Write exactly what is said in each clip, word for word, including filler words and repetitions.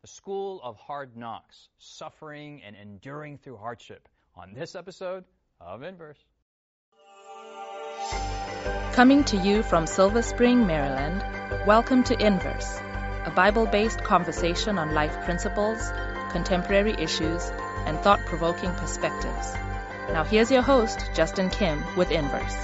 a school of hard knocks, suffering and enduring through hardship, on this episode of Inverse. Coming to you from Silver Spring, Maryland, welcome to Inverse, a Bible-based conversation on life principles, contemporary issues, and thought-provoking perspectives. Now here's your host, Justin Kim, with Inverse.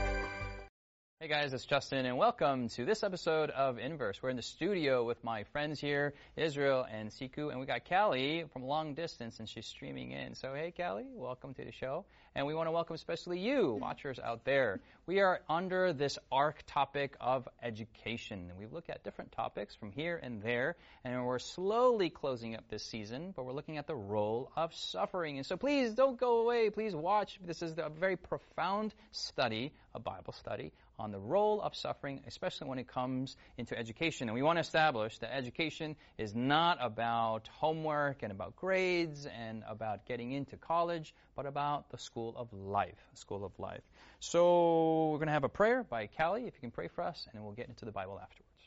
Hey guys, it's Justin, and welcome to this episode of Inverse. We're in the studio with my friends here, Israel and Siku, and we got Callie from long distance, and she's streaming in. So hey Callie, welcome to the show. And we want to welcome especially you, watchers out there. We are under this ARC topic of education. And we look at different topics from here and there, and we're slowly closing up this season, but we're looking at the role of suffering. And so please don't go away. Please watch. This is a very profound study, a Bible study, on the role of suffering, especially when it comes into education. And we want to establish that education is not about homework and about grades and about getting into college, but about the school of life, school of life. So we're going to have a prayer by Callie, if you can pray for us, and then we'll get into the Bible afterwards.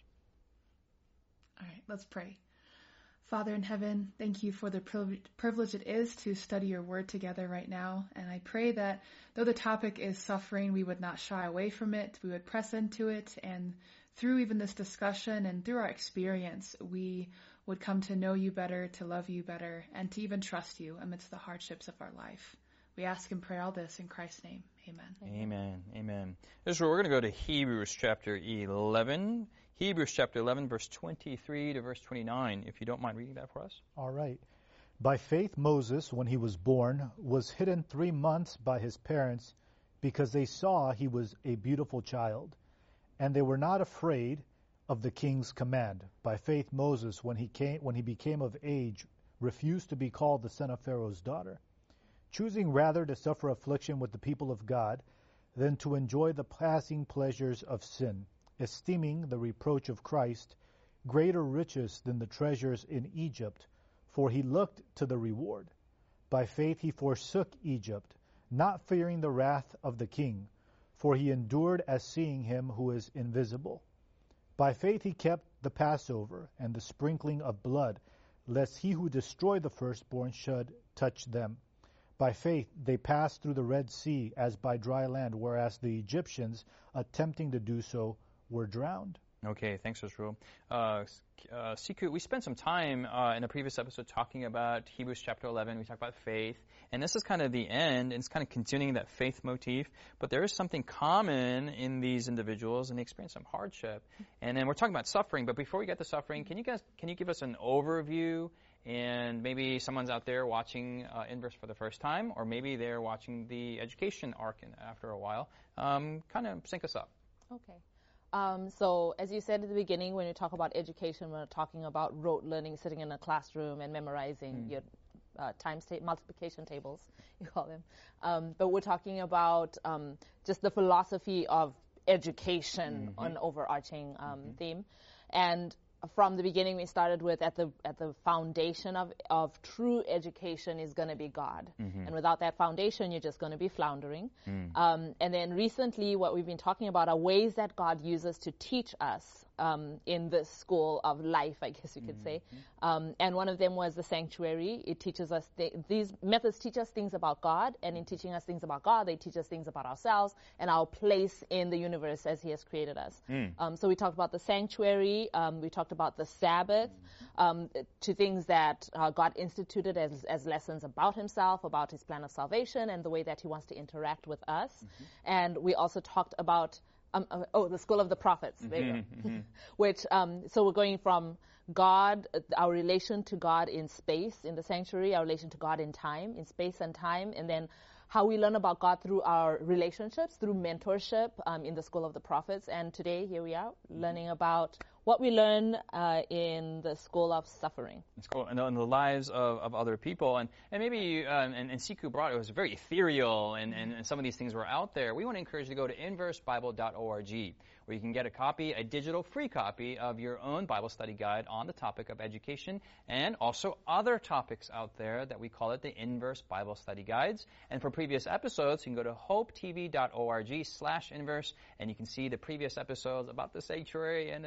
All right, let's pray. Father in heaven, thank you for the privilege it is to study your word together right now. And I pray that though the topic is suffering, we would not shy away from it. We would press into it. And through even this discussion and through our experience, we would come to know you better, to love you better, and to even trust you amidst the hardships of our life. We ask and pray all this in Christ's name. Amen. Amen. Amen. Israel, we're going to go to Hebrews chapter eleven. Hebrews chapter eleven, verse twenty-three to verse twenty-nine, if you don't mind reading that for us. All right. By faith, Moses, when he was born, was hidden three months by his parents because they saw he was a beautiful child, and they were not afraid of the king's command. By faith, Moses, when he came, when he became of age, refused to be called the son of Pharaoh's daughter, choosing rather to suffer affliction with the people of God than to enjoy the passing pleasures of sin, esteeming the reproach of Christ greater riches than the treasures in Egypt, for he looked to the reward. By faith he forsook Egypt, not fearing the wrath of the king, for he endured as seeing him who is invisible. By faith he kept the Passover and the sprinkling of blood, lest he who destroyed the firstborn should touch them. By faith they passed through the Red Sea as by dry land, whereas the Egyptians, attempting to do so, were drowned. Okay, thanks, Israel. Uh, uh, Siku, we spent some time uh, in a previous episode talking about Hebrews chapter eleven. We talked about faith, and this is kind of the end, and it's kind of continuing that faith motif. But there is something common in these individuals, and they experience some hardship. And then we're talking about suffering. But before we get to suffering, can you guys can you give us an overview? And maybe someone's out there watching uh, Inverse for the first time, or maybe they're watching the education arc in, after a while. Um, kind of sync us up. Okay. Um, so as you said at the beginning, when you talk about education, we're talking about rote learning, sitting in a classroom and memorizing mm. your uh, times ta- multiplication tables, you call them. Um, but we're talking about um, just the philosophy of education, mm-hmm. an overarching um, mm-hmm. theme. And from the beginning, we started with at the at the foundation of, of true education is going to be God. Mm-hmm. And without that foundation, you're just going to be floundering. Mm. Um, and then recently, what we've been talking about are ways that God uses to teach us um, in the school of life, I guess you could mm-hmm. say. Um, and one of them was the sanctuary. It teaches us, th- these methods teach us things about God. And in teaching us things about God, they teach us things about ourselves and our place in the universe as he has created us. Mm. Um, so we talked about the sanctuary. Um, we talked about the Sabbath, um, to things that uh, God instituted as, as lessons about himself, about his plan of salvation, and the way that he wants to interact with us. Mm-hmm. And we also talked about, um, uh, oh, the School of the Prophets, there you go. Mm-hmm. Which, um, so we're going from God, uh, our relation to God in space, in the sanctuary, our relation to God in time, in space and time, and then how we learn about God through our relationships, through mentorship um, in the School of the Prophets. And today, here we are, learning about what we learn uh, in the School of Suffering. It's cool. And in the lives of, of other people. And, and maybe, uh, and, and Siku brought it, it was very ethereal, and, and, and some of these things were out there. We want to encourage you to go to inverse bible dot org, where you can get a copy, a digital free copy of your own Bible study guide on the topic of education, and also other topics out there that we call it the Inverse Bible Study Guides. And for previous episodes, you can go to hope t v dot org slash inverse, and you can see the previous episodes about the sanctuary and the time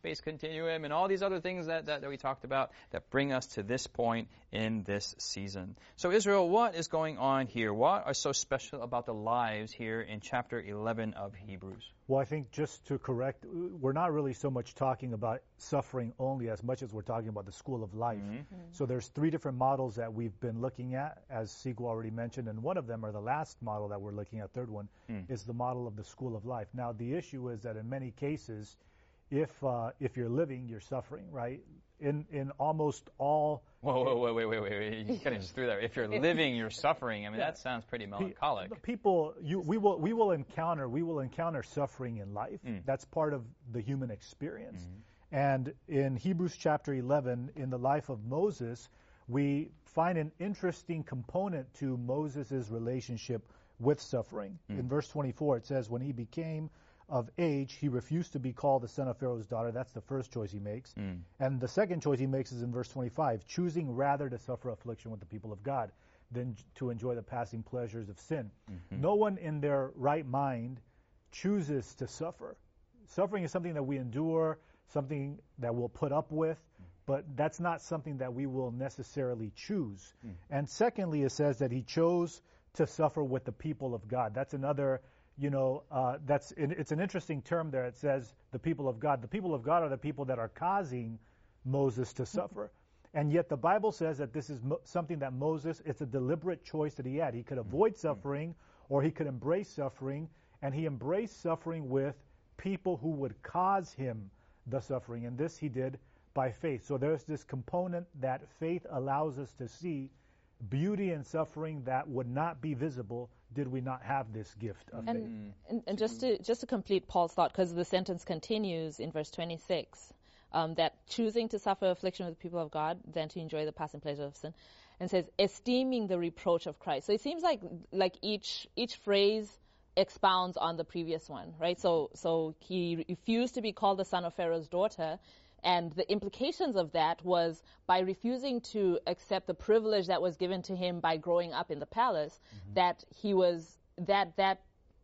time-space continuum and all these other things that, that, that we talked about that bring us to this point in this season. So Israel, what is going on here? What are so special about the lives here in chapter eleven of Hebrews? Well, I think just to correct, we're not really so much talking about suffering only as much as we're talking about the school of life. Mm-hmm. Mm-hmm. So there's three different models that we've been looking at, as Siku already mentioned, and one of them, or the last model that we're looking at, third one, Mm. is the model of the school of life. Now, the issue is that in many cases, if uh, if you're living, you're suffering, right? In in almost all... Whoa, whoa, whoa, wait, wait, wait, wait. You kind of just threw that. If you're living, you're suffering. I mean, Yeah. that sounds pretty melancholic. Pe- people, you, we will we will encounter we will encounter suffering in life. Mm. That's part of the human experience. Mm-hmm. And in Hebrews chapter eleven, in the life of Moses, we find an interesting component to Moses' relationship with suffering. Mm. In verse twenty-four, it says, when he became of age, he refused to be called the son of Pharaoh's daughter. That's the first choice he makes. Mm. And the second choice he makes is in verse twenty-five, choosing rather to suffer affliction with the people of God than to enjoy the passing pleasures of sin. Mm-hmm. No one in their right mind chooses to suffer. Suffering is something that we endure, something that we'll put up with, but that's not something that we will necessarily choose. Mm. And secondly, it says that he chose to suffer with the people of God. That's another, you know, uh, that's it's an interesting term there. It says the people of God. The people of God are the people that are causing Moses to suffer. And yet the Bible says that this is mo- something that Moses, it's a deliberate choice that he had. He could avoid suffering or he could embrace suffering, and he embraced suffering with people who would cause him the suffering. And this he did by faith. So there's this component that faith allows us to see beauty in suffering that would not be visible did we not have this gift of faith. And, and, and just to just to complete Paul's thought, because the sentence continues in verse twenty-six, um, that choosing to suffer affliction with the people of God than to enjoy the passing pleasure of sin, and says esteeming the reproach of Christ. So it seems like like each each phrase expounds on the previous one, right? So so he refused to be called the son of Pharaoh's daughter. And the implications of that was by refusing to accept the privilege that was given to him by growing up in the palace, mm-hmm. that he was, that that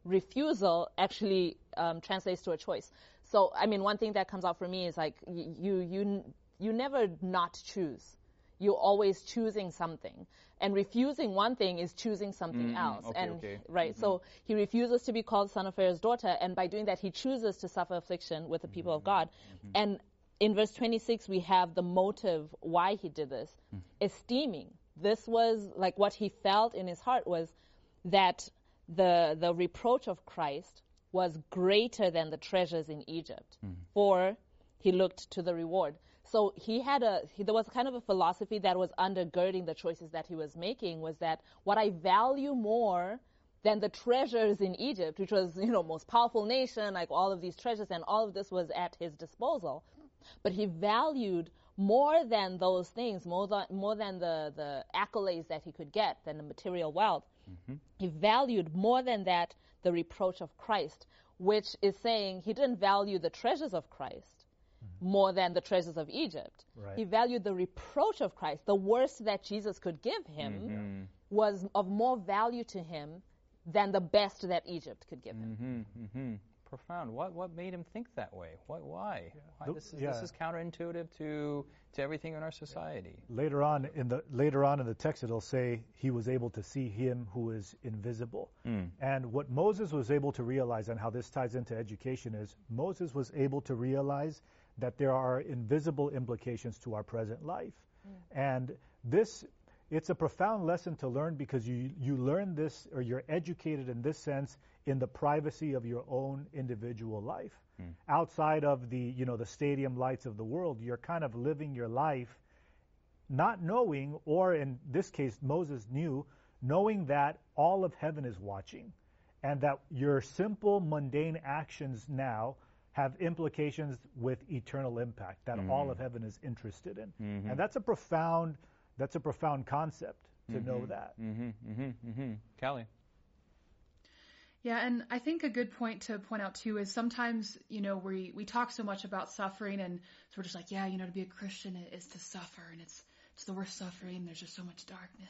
refusal actually um, translates to a choice. So, I mean, one thing that comes out for me is like, you, you, you never not choose. You're always choosing something. And refusing one thing is choosing something mm-hmm. else. Okay, and okay. right, mm-hmm. so he refuses to be called son of Pharaoh's daughter, and by doing that, he chooses to suffer affliction with the people of God. Mm-hmm. And in verse twenty-six, we have the motive why he did this. Mm. Esteeming. This was like what he felt in his heart was that the the reproach of Christ was greater than the treasures in Egypt. Mm. For he looked to the reward. So he had a, he, there was kind of a philosophy that was undergirding the choices that he was making, was that what I value more than the treasures in Egypt, which was, you know, most powerful nation, like all of these treasures, and all of this was at his disposal. But he valued more than those things, more than, more than the, the accolades that he could get, than the material wealth. Mm-hmm. He valued more than that the reproach of Christ, which is saying he didn't value the treasures of Christ mm-hmm. more than the treasures of Egypt. Right. He valued the reproach of Christ. The worst that Jesus could give him mm-hmm. was of more value to him than the best that Egypt could give him. Mm-hmm, mm-hmm. Profound. What what made him think that way? What why? Yeah. why this is yeah. this is counterintuitive to to everything in our society. Later on in the later on in the text, it'll say he was able to see him who is invisible. Mm. And what Moses was able to realize, and how this ties into education, is Moses was able to realize that there are invisible implications to our present life, mm. and this. It's a profound lesson to learn, because you, you learn this, or you're educated in this sense, in the privacy of your own individual life. Mm. Outside of the, you know, the stadium lights of the world, you're kind of living your life not knowing, or in this case, Moses knew, knowing that all of heaven is watching, and that your simple, mundane actions now have implications with eternal impact, that mm. all of heaven is interested in. Mm-hmm. And that's a profound That's a profound concept to mm-hmm. know that. Mm-hmm, mm-hmm, mm-hmm. Callie. Yeah, and I think a good point to point out too is sometimes, you know, we, we talk so much about suffering, and so we're just like, yeah, you know, to be a Christian is to suffer, and it's it's the worst suffering. There's just so much darkness.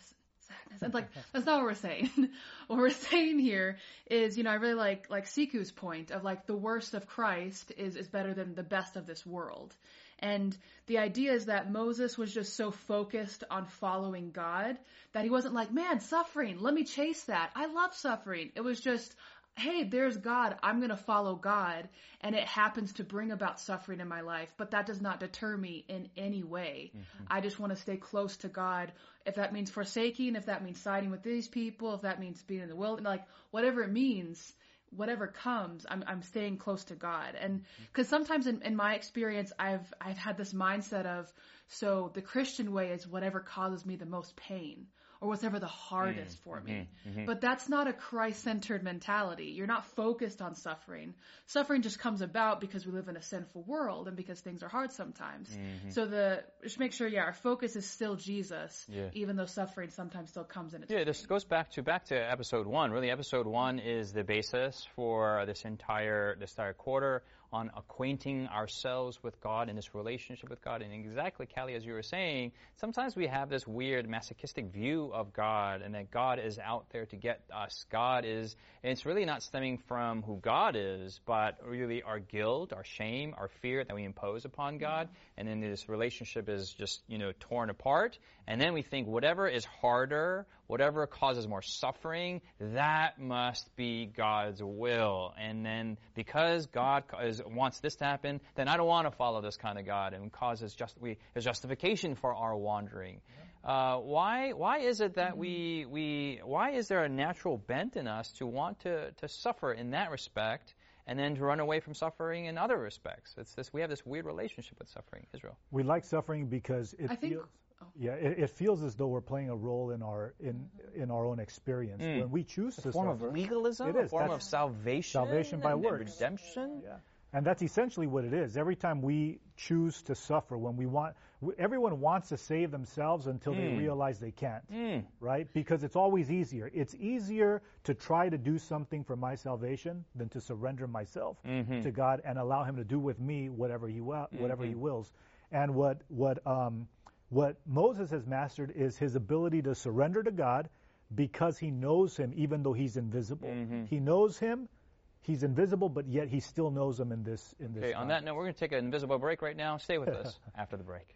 sadness. And like, that's not what we're saying. What we're saying here is, you know, I really like, like Siku's point of like the worst of Christ is, is better than the best of this world. And the idea is that Moses was just so focused on following God that he wasn't like, man, suffering, let me chase that. I love suffering. It was just, hey, there's God. I'm going to follow God. And it happens to bring about suffering in my life. But that does not deter me in any way. Mm-hmm. I just want to stay close to God. If that means forsaking, if that means siding with these people, if that means being in the wilderness, like whatever it means, whatever comes, I'm I'm staying close to God. And because sometimes in, in my experience, I've I've had this mindset of, so the Christian way is whatever causes me the most pain or whatever the hardest mm, for me. Mm-hmm, mm-hmm. But that's not a Christ-centered mentality. You're not focused on suffering. Suffering just comes about because we live in a sinful world and because things are hard sometimes. Mm-hmm. So the just make sure, yeah, our focus is still Jesus, yeah. even though suffering sometimes still comes in its Yeah, this goes back to back to episode one. Really, episode one is the basis for this entire this entire quarter on acquainting ourselves with God and this relationship with God. And exactly, Callie, as you were saying, sometimes we have this weird masochistic view of God and that God is out there to get us. God is, and it's really not stemming from who God is, but really our guilt, our shame, our fear that we impose upon God. And then this relationship is just, you know, torn apart. And then we think whatever is harder, whatever causes more suffering, that must be God's will. And then because God is, wants this to happen, then I don't want to follow this kind of God, and causes just we there's justification for our wandering. Uh, why why is it that we we why is there a natural bent in us to want to to suffer in that respect, and then to run away from suffering in other respects? It's this we have this weird relationship with suffering, Israel. We like suffering because it I think, feels. Oh. Yeah, it, it feels as though we're playing a role in our in in our own experience. Mm. When we choose a to form suffer, of legalism, it is. a form That's of salvation, salvation by and works, redemption. Yeah, and that's essentially what it is. Every time we choose to suffer, when we want, everyone wants to save themselves until mm. they realize they can't, mm. right? Because it's always easier. It's easier to try to do something for my salvation than to surrender myself mm-hmm. to God and allow Him to do with me whatever He will, whatever mm-hmm. He wills. And what what um. What Moses has mastered is his ability to surrender to God because he knows Him even though he's invisible. Mm-hmm. He knows Him, he's invisible, but yet he still knows Him in this in this. Okay, on that note, we're going to take an invisible break right now. Stay with us after the break.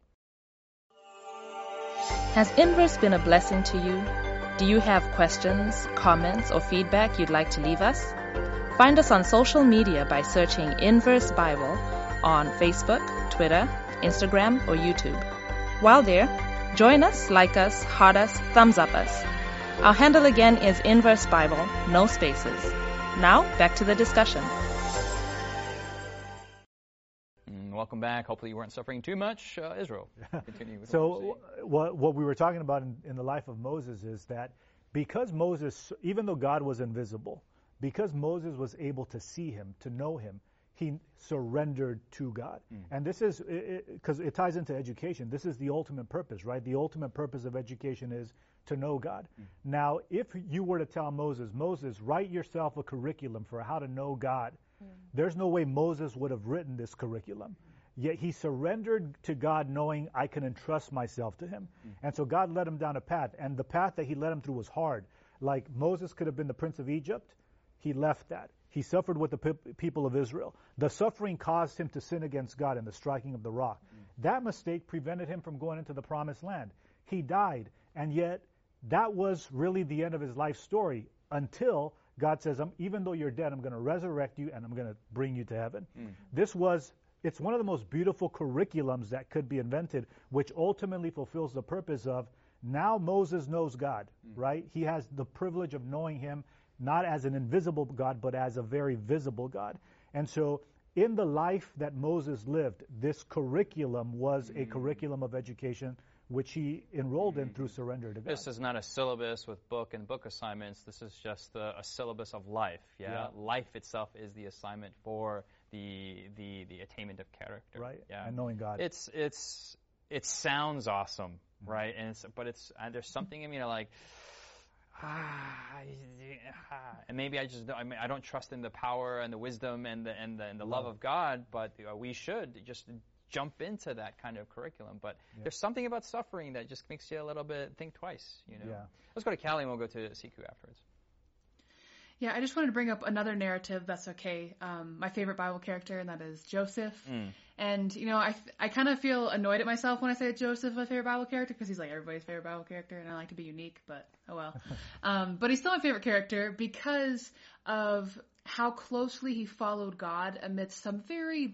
Has Inverse been a blessing to you? Do you have questions, comments, or feedback you'd like to leave us? Find us on social media by searching Inverse Bible on Facebook, Twitter, Instagram, or YouTube. While there, join us, like us, heart us, thumbs up us. Our handle again is Inverse Bible, no spaces. Now, back to the discussion. Mm, welcome back. Hopefully you weren't suffering too much. Uh, Israel, continue with So what, what we were talking about in, in the life of Moses is that because Moses, even though God was invisible, because Moses was able to see Him, to know Him, he surrendered to God. Mm. And this is, because it, it ties into education, this is the ultimate purpose, right? The ultimate purpose of education is to know God. Mm. Now, if you were to tell Moses, Moses, write yourself a curriculum for how to know God, mm. there's no way Moses would have written this curriculum. Mm. Yet he surrendered to God knowing I can entrust myself to Him. Mm. And so God led him down a path. And the path that He led him through was hard. Like Moses could have been the prince of Egypt. He left that. He suffered with the pe- people of Israel. The suffering caused him to sin against God in the striking of the rock. Mm. That mistake prevented him from going into the promised land. He died, and yet that was really the end of his life story until God says, even though you're dead, I'm going to resurrect you and I'm going to bring you to heaven. Mm. This was, it's one of the most beautiful curriculums that could be invented, which ultimately fulfills the purpose of now Moses knows God, mm. right? He has the privilege of knowing Him not as an invisible God, but as a very visible God. And so in the life that Moses lived, this curriculum was mm. a curriculum of education which he enrolled mm. in through surrender to God. This is not a syllabus with book and book assignments. This is just a, a syllabus of life. Yeah? yeah, life itself is the assignment for the the the attainment of character. Right. Yeah, and knowing God. It's it's it sounds awesome, mm. right? And it's but it's and there's something in me like. Ah, and maybe I just don't, I, mean, I don't trust in the power and the wisdom and the and the, and the love of God, but uh, we should just jump into that kind of curriculum. But Yeah. there's something about suffering that just makes you a little bit think twice, you know. Yeah. Let's go to Callie and we'll go to Siku afterwards. Yeah, I just wanted to bring up another narrative that's okay. Um, my favorite Bible character, and that is Joseph. Mm. And, you know, I, I kind of feel annoyed at myself when I say Joseph my favorite Bible character, because he's like everybody's favorite Bible character, and I like to be unique, but oh well. um, but he's still my favorite character because of how closely he followed God amidst some very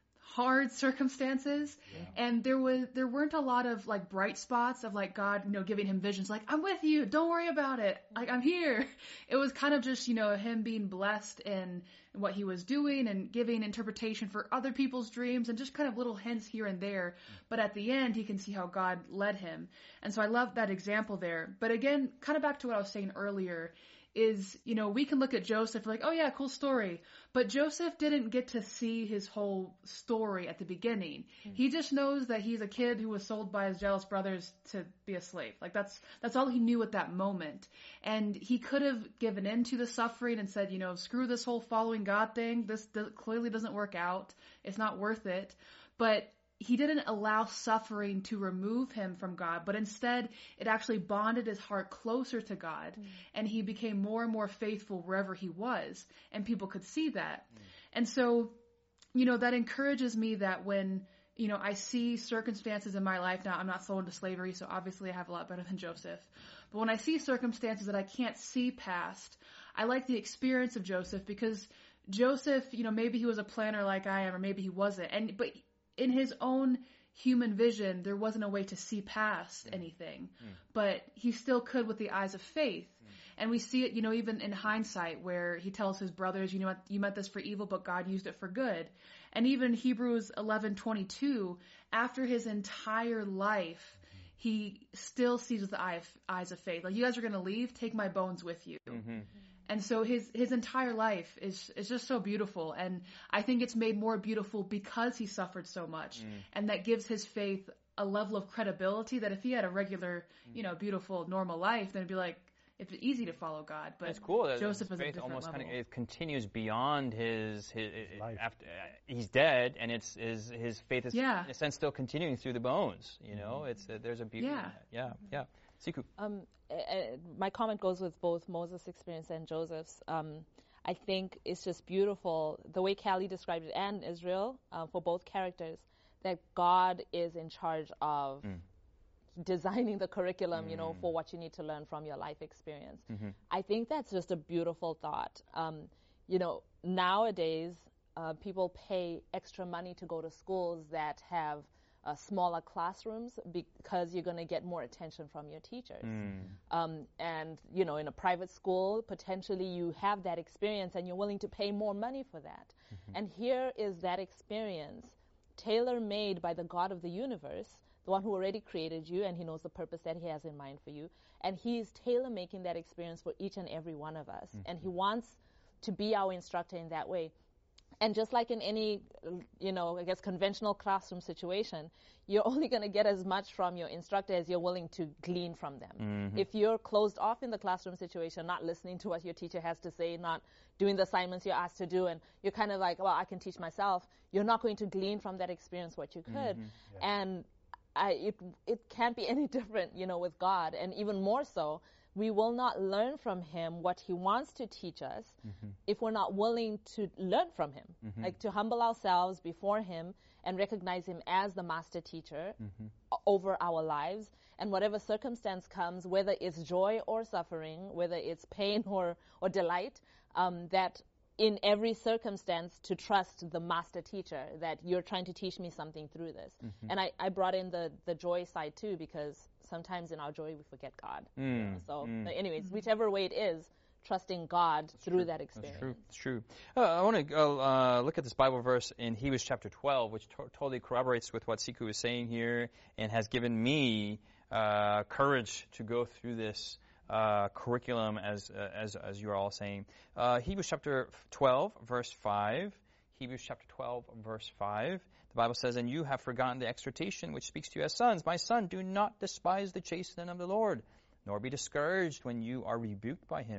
hard circumstances. Yeah. And there was there weren't a lot of like bright spots of like God, you know, giving him visions like, I'm with you, don't worry about it, like I'm here. It was kind of just, you know, him being blessed in what he was doing and giving interpretation for other people's dreams and just kind of little hints here and there. But at the end, he can see how God led him. And so I love that example there. But again, kind of back to what I was saying earlier, is, you know, we can look at Joseph like, oh yeah, cool story. But Joseph didn't get to see his whole story at the beginning. Mm-hmm. He just knows that he's a kid who was sold by his jealous brothers to be a slave. Like that's, that's all he knew at that moment. And he could have given in to the suffering and said, you know, screw this whole following God thing. This th- clearly doesn't work out. It's not worth it. But he didn't allow suffering to remove him from God, but instead it actually bonded his heart closer to God, mm. and he became more and more faithful wherever he was, and people could see that. Mm. And so, you know, that encourages me that when, you know, I see circumstances in my life now, I'm not sold into slavery, so obviously I have a lot better than Joseph, but when I see circumstances that I can't see past, I like the experience of Joseph, because Joseph, you know, maybe he was a planner like I am, or maybe he wasn't, and but in his own human vision, there wasn't a way to see past mm. anything, mm. but he still could with the eyes of faith. Mm. And we see it, you know, even in hindsight, where he tells his brothers, you know what, you meant this for evil, but God used it for good. And even Hebrews eleven twenty-two, after his entire life, he still sees with the eye of, eyes of faith. Like, you guys are going to leave, take my bones with you. Mm-hmm. And so his, his entire life is, is just so beautiful. And I think it's made more beautiful because he suffered so much. Mm. And that gives his faith a level of credibility that if he had a regular, you know, beautiful, normal life, then it'd be like, it's easy to follow God. But it's cool that Joseph his is a faith different almost level. Kind of, it continues beyond his, his, his life. After, uh, he's dead, and it's his, his faith is, yeah. in a sense, still continuing through the bones. You know, it's uh, there's a beauty yeah. in that. Yeah, yeah. Siku. Um, uh, my comment goes with both Moses' experience and Joseph's. Um, I think it's just beautiful, the way Callie described it, and Israel, uh, for both characters, that God is in charge of mm. designing the curriculum, mm. you know, for what you need to learn from your life experience. Mm-hmm. I think that's just a beautiful thought. Um, you know, nowadays, uh, people pay extra money to go to schools that have Uh, smaller classrooms because you're going to get more attention from your teachers. Mm. Um, and, you know, in a private school, potentially you have that experience and you're willing to pay more money for that. Mm-hmm. And here is that experience tailor-made by the God of the universe, the one who already created you, and he knows the purpose that he has in mind for you. And he's tailor-making that experience for each and every one of us. Mm-hmm. And he wants to be our instructor in that way. And just like in any, you know, I guess conventional classroom situation, you're only going to get as much from your instructor as you're willing to glean from them. Mm-hmm. If you're closed off in the classroom situation, not listening to what your teacher has to say, not doing the assignments you're asked to do, and you're kind of like, well, I can teach myself, you're not going to glean from that experience what you could. Mm-hmm. Yeah. And I, it, it can't be any different, you know, with God. And even more so, we will not learn from him what he wants to teach us mm-hmm. if we're not willing to learn from him, mm-hmm. like to humble ourselves before him and recognize him as the master teacher mm-hmm. over our lives. And whatever circumstance comes, whether it's joy or suffering, whether it's pain or, or delight, um, that in every circumstance to trust the master teacher, that you're trying to teach me something through this. Mm-hmm. And I, I brought in the, the joy side too, because sometimes in our joy we forget God. Mm. You know? So mm. anyways, mm-hmm. whichever way it is, trusting God That's through true. that experience. That's true. That's true. Uh, I want to uh, look at this Bible verse in Hebrews chapter twelve, which to- totally corroborates with what Siku is saying here and has given me uh, courage to go through this Uh, curriculum, as uh, as as you're all saying. Uh, Hebrews chapter twelve, verse five. Hebrews chapter twelve, verse five. The Bible says, "And you have forgotten the exhortation which speaks to you as sons. My son, do not despise the chastening of the Lord, nor be discouraged when you are rebuked by him.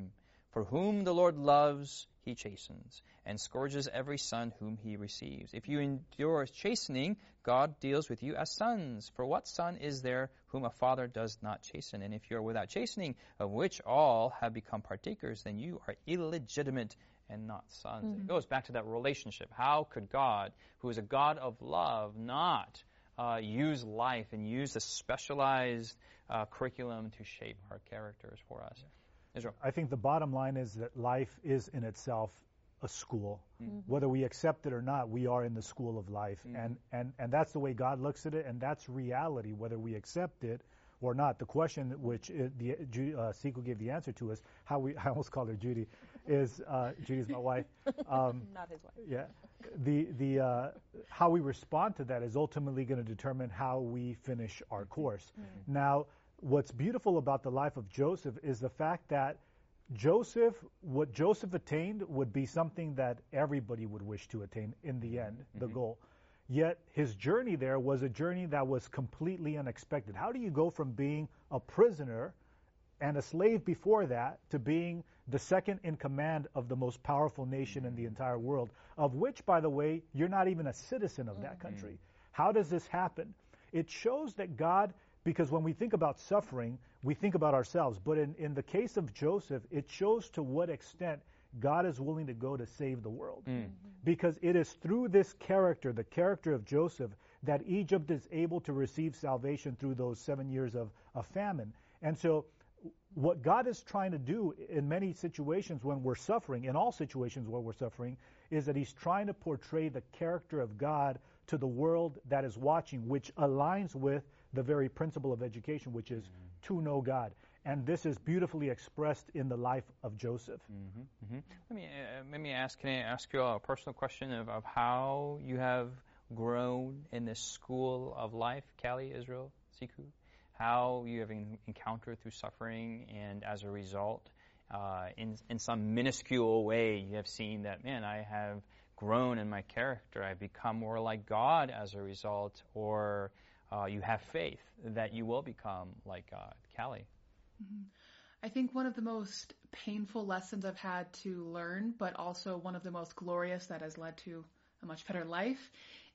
For whom the Lord loves, he chastens, and scourges every son whom he receives. If you endure chastening, God deals with you as sons. For what son is there whom a father does not chasten? And if you are without chastening, of which all have become partakers, then you are illegitimate and not sons. Mm-hmm. It goes back to that relationship. How could God, who is a God of love, not uh, use life and use the specialized uh, curriculum to shape our characters for us? Israel. I think the bottom line is that life is in itself a school. Mm-hmm. Whether we accept it or not, we are in the school of life. Mm-hmm. And, and, and that's the way God looks at it, and that's reality, whether we accept it or not. The question which it, the, uh, Siku gave the answer to is how we, I almost called her Judy, is, uh, Judy's my wife. Um, not his wife. Yeah. The, the, uh, how we respond to that is ultimately going to determine how we finish our course. Mm-hmm. Now, what's beautiful about the life of Joseph is the fact that Joseph, what Joseph attained would be something that everybody would wish to attain in the end, mm-hmm. the goal. Yet his journey there was a journey that was completely unexpected. How do you go from being a prisoner and a slave before that to being the second in command of the most powerful nation in the entire world, of which, by the way, you're not even a citizen of that country? Mm-hmm. How does this happen? It shows that God, because when we think about suffering, we think about ourselves. But in, in the case of Joseph, it shows to what extent God is willing to go to save the world. Mm. Because it is through this character, the character of Joseph, that Egypt is able to receive salvation through those seven years of, of famine. And so what God is trying to do in many situations when we're suffering, in all situations where we're suffering, is that he's trying to portray the character of God to the world that is watching, which aligns with the very principle of education, which is mm-hmm. to know God. And this is beautifully expressed in the life of Joseph. Mm-hmm. Mm-hmm. Let me uh, let me ask. Can I ask you a personal question of, of how you have grown in this school of life, Callie, Israel, Siku? How you have in, encountered through suffering, and as a result, uh, in in some minuscule way, you have seen that, man, I have grown in my character. I've become more like God as a result, or uh, you have faith that you will become like God. Callie? Mm-hmm. I think one of the most painful lessons I've had to learn, but also one of the most glorious that has led to a much better life,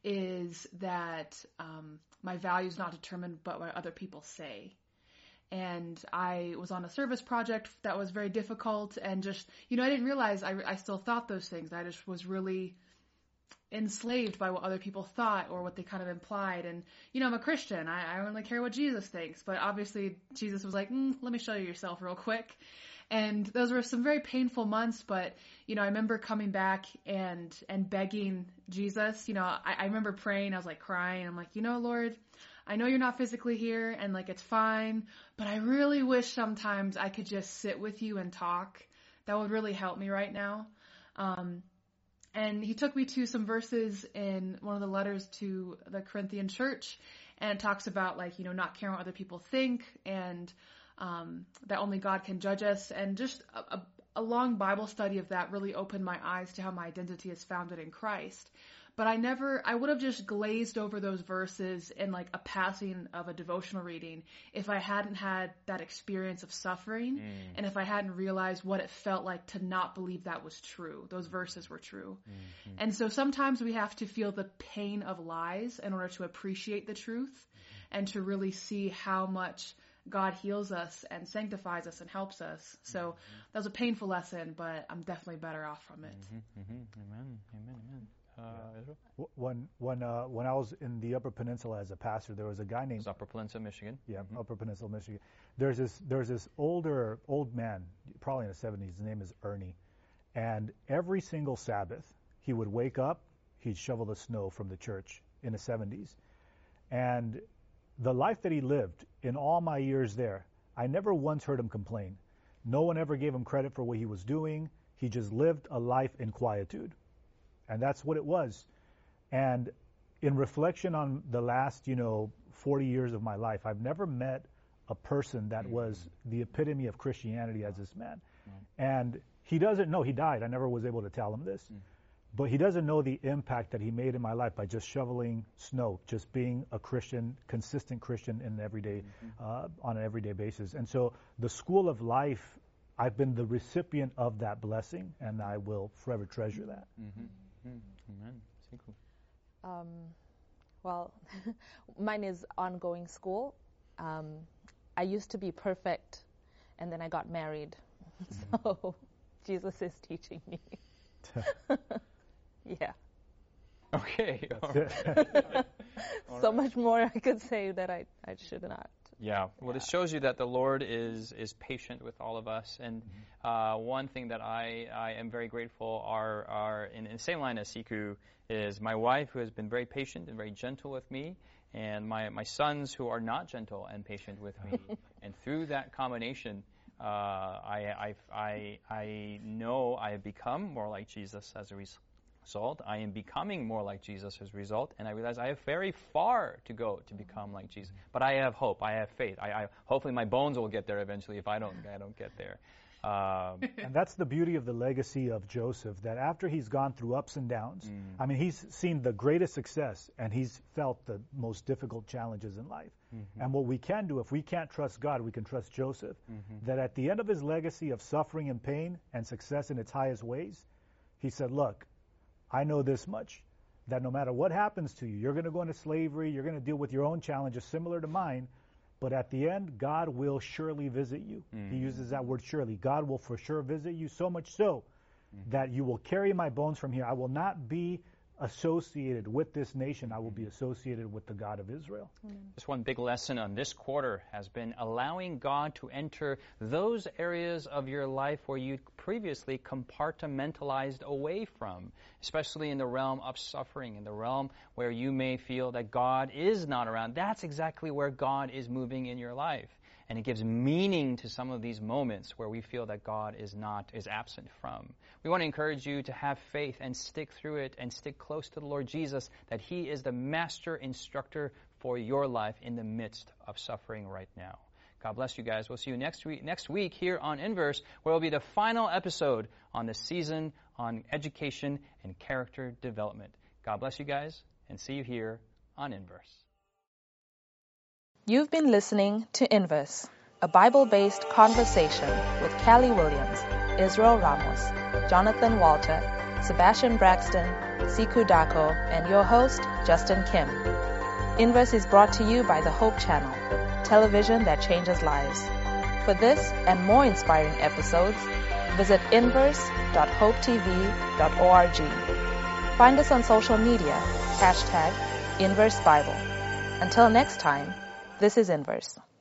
is that um, my value is not determined by what other people say. And I was on a service project that was very difficult, and just, you know, I didn't realize I, I still thought those things. I just was really enslaved by what other people thought or what they kind of implied. And, you know, I'm a Christian. I, I only care what Jesus thinks. But obviously Jesus was like, mm, let me show you yourself real quick. And those were some very painful months. But, you know, I remember coming back and, and begging Jesus. You know, I, I remember praying. I was like crying. I'm like, you know, Lord, I know you're not physically here and like it's fine, but I really wish sometimes I could just sit with you and talk. That would really help me right now. Um, and he took me to some verses in one of the letters to the Corinthian church, and it talks about like, you know, not caring what other people think, and um, that only God can judge us. And just a, a, a long Bible study of that really opened my eyes to how my identity is founded in Christ. But I never, I would have just glazed over those verses in like a passing of a devotional reading if I hadn't had that experience of suffering, mm. and if I hadn't realized what it felt like to not believe that was true. Those verses were true. Mm-hmm. And so sometimes we have to feel the pain of lies in order to appreciate the truth, mm-hmm. and to really see how much God heals us and sanctifies us and helps us. So mm-hmm. that was a painful lesson, but I'm definitely better off from it. Mm-hmm. Mm-hmm. Amen. Amen. Amen. Uh, when when uh, when I was in the Upper Peninsula as a pastor, there was a guy named Upper Peninsula, Michigan. Yeah, mm-hmm. Upper Peninsula, Michigan. There's this there's this older old man, probably in his seventies. His name is Ernie, and every single Sabbath he would wake up, he'd shovel the snow from the church in the seventies, and the life that he lived in all my years there, I never once heard him complain. No one ever gave him credit for what he was doing. He just lived a life in quietude. And that's what it was. And in reflection on the last, you know, forty years of my life, I've never met a person that was the epitome of Christianity as this man. And he doesn't know, he died. I never was able to tell him this. But he doesn't know the impact that he made in my life by just shoveling snow, just being a Christian, consistent Christian in everyday, uh, on an everyday basis. And so the school of life I've been the recipient of that blessing, and I will forever treasure that. Mm-hmm. Mm-hmm. Amen. Um, well, mine is ongoing school. Um, I used to be perfect, and then I got married. So Jesus is teaching me. Yeah. Okay. So much more I could say that I, I should not. Yeah. Well, Yeah. this shows you that the Lord is is patient with all of us. And Mm-hmm. uh, one thing that I, I am very grateful are, are in, in the same line as Siku is my wife, who has been very patient and very gentle with me, and my, my sons, who are not gentle and patient with me. And through that combination, uh, I, I, I, I know I have become more like Jesus as a result. Result. I am becoming more like Jesus as a result, and I realize I have very far to go to become like Jesus. But I have hope. I have faith. I, I hopefully my bones will get there eventually. If I don't, I don't get there. Um, And that's the beauty of the legacy of Joseph, that after he's gone through ups and downs, Mm. I mean, he's seen the greatest success, and he's felt the most difficult challenges in life. Mm-hmm. And what we can do, if we can't trust God, we can trust Joseph, Mm-hmm. that at the end of his legacy of suffering and pain and success in its highest ways, he said, look, I know this much, that no matter what happens to you, you're going to go into slavery, you're going to deal with your own challenges similar to mine, but at the end, God will surely visit you. Mm. He uses that word surely. God will for sure visit you, so much so Mm-hmm. that you will carry my bones from here. I will not be associated with this nation. I will be associated with the God of Israel. Just one big lesson on this quarter has been allowing God to enter those areas of your life where you previously compartmentalized away from, especially in the realm of suffering, in the realm where you may feel that God is not around. That's exactly where God is moving in your life. And it gives meaning to some of these moments where we feel that God is not, is absent from. We want to encourage you to have faith and stick through it and stick close to the Lord Jesus, that He is the master instructor for your life in the midst of suffering right now. God bless you guys. We'll see you next week, next week here on Inverse, where will be the final episode on the season on education and character development. God bless you guys, and see you here on Inverse. You've been listening to Inverse, a Bible-based conversation with Callie Williams, Israel Ramos, Jonathan Walter, Sebastian Braxton, Siku Dako, and your host, Justin Kim. Inverse is brought to you by the Hope Channel, television that changes lives. For this and more inspiring episodes, visit inverse dot hope t v dot org. Find us on social media, hashtag Inverse Bible. Until next time, this is Inverse.